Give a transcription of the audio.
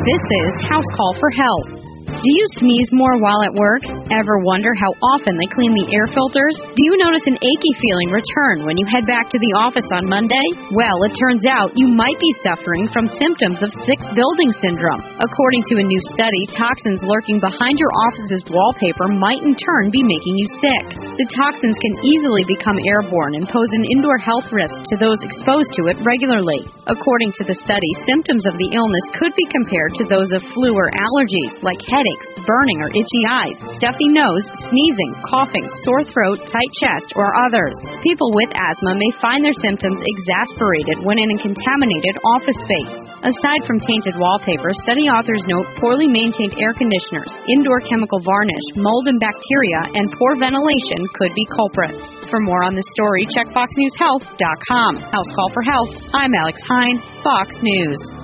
This is House Call for Health. Do you sneeze more while at work? Ever wonder how often they clean the air filters? Do you notice an achy feeling return when you head back to the office on Monday? Well, it turns out you might be suffering from symptoms of sick building syndrome. According to a new study, toxins lurking behind your office's wallpaper might in turn be making you sick. The toxins can easily become airborne and pose an indoor health risk to those exposed to it regularly. According to the study, symptoms of the illness could be compared to those of flu or allergies, like headaches, burning or itchy eyes, stuffy nose, sneezing, coughing, sore throat, tight chest, or others. People with asthma may find their symptoms exacerbated when in a contaminated office space. Aside from tainted wallpaper, study authors note poorly maintained air conditioners, indoor chemical varnish, mold and bacteria, and poor ventilation could be culprits. For more on this story, check FoxNewsHealth.com. House Call for Health. I'm Alex Hine, Fox News.